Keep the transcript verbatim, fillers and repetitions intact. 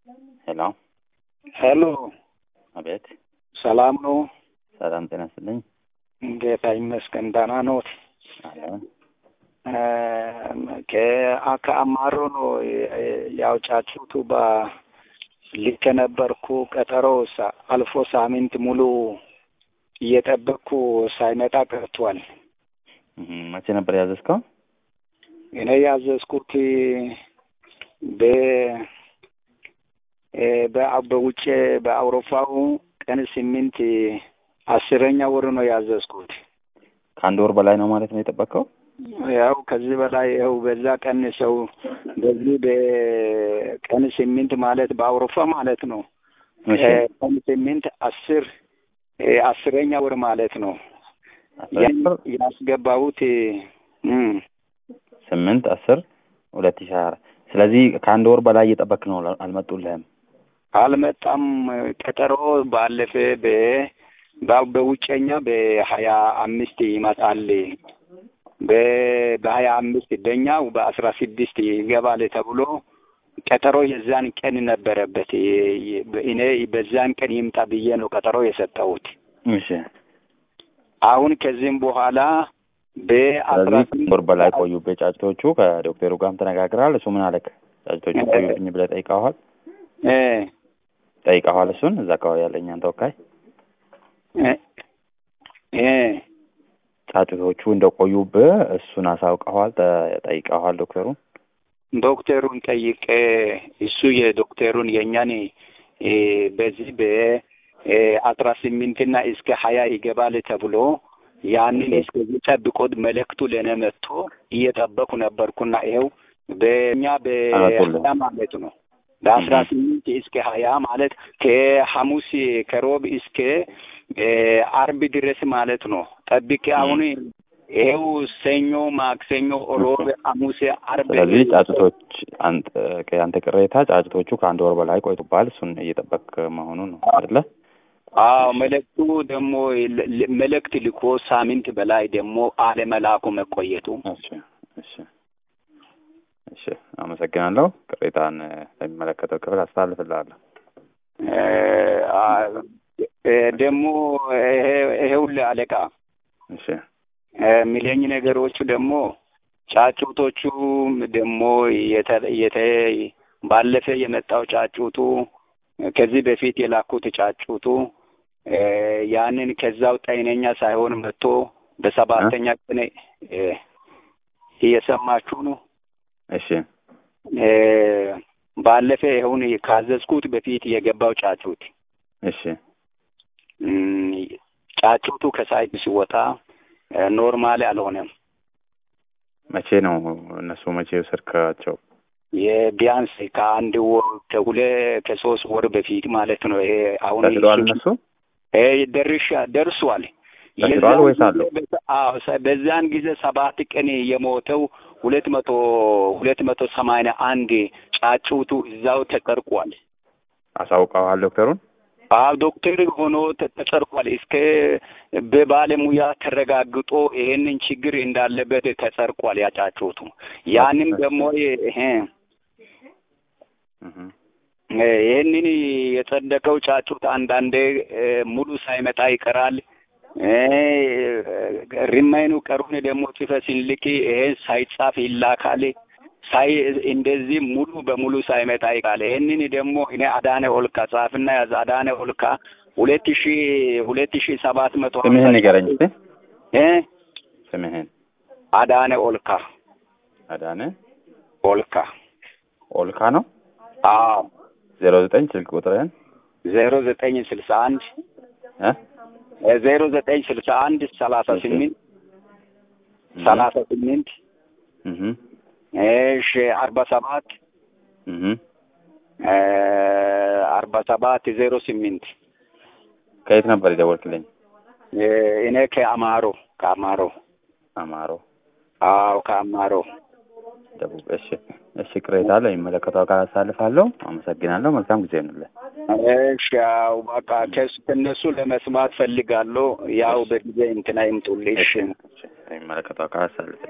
ሄሎ ሄሎ አቤት። ሰላም ነው? ሰላም ጤና ይስጥልኝ። ጌታ ይመስገን ደህና ነዎት? አለን። ከአማሮ ነው ያው ጫጩቱ በልክ ነበርኩ። ቀጠሮ አልፎ ሳምንት ሙሉ እየጠበቅኩ ሳይመጣ ቀርቷል። መቼ ነበር ያዘዝከው? እኔ ያዘዝኩት በ በውጭ በአውሮፓው ቀን ስምንት አስረኛ ወር ነው ያዘዝኩት። ከአንድ ወር በላይ ነው ማለት ነው የጠበቀው? ያው ከዚህ በላይ ያው በዛ ቀን ሰው በዚህ በቀን ስምንት ማለት በአውሮፓ ማለት ነው። ቀን ስምንት አስር አስረኛ ወር ማለት ነው ያስገባሁት። ስምንት አስር ሁለት ሺህ ሀያ አራት ስለዚህ ከአንድ ወር በላይ እየጠበቅ ነው። አልመጡልህም? አልመጣም። ቀጠሮ ባለፈ በ በውጨኛ በሀያ አምስት ይመጣል። በሀያ አምስት በኛው በአስራ ስድስት ይገባል ተብሎ ቀጠሮ የዛን ቀን ነበረበት። እኔ በዛን ቀን ይምጣ ብዬ ነው ቀጠሮ የሰጠሁት። እሺ አሁን ከዚህም በኋላ በአስራ ስምንት ወር በላይ ቆዩብህ ጫጭቶቹ። ከዶክተሩ ጋርም ተነጋግረሃል? እሱ ምን አለክ? ጫጭቶቹ ቆዩብኝ ብለህ ጠይቀኸዋል? እ ጠይቀኸዋል? እሱን እዛ አካባቢ ያለኛን ተወካይ እ እ ጫጭቶቹ እንደቆዩብህ እሱን አሳውቀኸዋል? ጠይቀኸዋል ዶክተሩን? ዶክተሩን ጠይቄ እሱ የዶክተሩን የኛን በዚህ በአስራ ስምንትና እስከ ሀያ ይገባል ተብሎ ያንን እስከዚህ ጠብቆት መልእክቱ ለኔ መጥቶ እየጠበቁ ነበርኩና ይኸው በእኛ በሀያ ማለት ነው በአስራ ስምንት እስከ ሀያ ማለት ከሐሙስ ከሮብ እስከ አርብ ድረስ ማለት ነው ጠብቄ አሁን ይኸው ሰኞ፣ ማክሰኞ፣ ሮብ፣ ሐሙስ፣ አርብ። ስለዚህ ጫጭቶች አንተ ከአንተ ቅሬታ ጫጭቶቹ ከአንድ ወር በላይ ቆይቶብሃል። እሱን እየጠበቅ መሆኑ ነው አይደለ? አዎ። መልእክቱ ደግሞ መልእክት ልኮ ሳምንት በላይ ደግሞ አለመላኩ መቆየቱ። እሺ እሺ እሺ አመሰግናለሁ። ቅሬታን ለሚመለከተው ክፍል አስተላልፍልሃለሁ። ደግሞ ይሄው ለአለቃ እሺ ሚለኝ ነገሮቹ ደግሞ ጫጩቶቹ ደግሞ የተ ባለፈ የመጣው ጫጩቱ ከዚህ በፊት የላኩት ጫጩቱ ያንን ከዛው ጤነኛ ሳይሆን መጥቶ በሰባተኛ ቀን እየሰማችሁ ነው? እሺ ባለፈ ይሁን ካዘዝኩት በፊት የገባው ጫጩት እሺ ጫጩቱ ከሳይት ሲወጣ ኖርማል አልሆነም። መቼ ነው እነሱ መቼ ወሰድካቸው? የቢያንስ ከአንድ ወር ከሁለት ከሶስት ወር በፊት ማለት ነው። ይሄ አሁን ተሽሏል። እነሱ እ ደርሻ ደርሷል። ተሽሏል ወይስ አለው? አዎ በዛን ጊዜ ሰባት ቀን የሞተው ሁለት መቶ ሁለት መቶ ሰማንያ አንድ ጫጩቱ እዛው ተቀርቋል። አሳውቀዋል ዶክተሩን? አዎ ዶክተር ሆኖ ተጸርቋል። እስከ በባለሙያ ተረጋግጦ ይሄንን ችግር እንዳለበት ተጸርቋል ያጫጩቱ። ያንን ደግሞ ይሄ ይሄንን የጸደቀው ጫጩት አንዳንዴ ሙሉ ሳይመጣ ይቀራል። ሪማይኑ ቀሩን ደግሞ ጽፈት ሲልክ ይሄ ሳይጻፍ ይላካል። ሳይ እንደዚህ ሙሉ በሙሉ ሳይመጣ ይቃል። ይሄንን ደግሞ እኔ አዳነ ኦልካ ጻፍና ያዝ አዳነ ኦልካ ሁለት ሺህ ሁለት ሺህ ሰባት መቶ ስምህን ንገረኝ እስኪ እ ስምህን? አዳነ ኦልካ አዳነ ኦልካ ኦልካ ነው? አዎ። ዜሮ ዘጠኝ ስልክ ቁጥርህን? ዜሮ ዘጠኝ ስልሳ አንድ እ ዜሮ ዘጠኝ ስልሳ አንድ ሰላሳ ስምንት ሰላሳ ስምንት እህ እሺ አርባ ሰባት እህ አርባ ሰባት ዜሮ ስምንት። ከየት ነበር የደወልክልኝ? እኔ ከአማሮ ከአማሮ አማሮ። አዎ ከአማሮ ደቡብ። እሺ እሺ ቅሬታ ለሚመለከተው አካል አሳልፋለሁ። አመሰግናለሁ። መልካም ጊዜ ይሁንልህ። እሺ ያው በቃ ከእነሱ ለመስማት ፈልጋለሁ። ያው በጊዜ እንትና ይምጡልሽ። ለሚመለከተው አካል አሳልፋለሁ።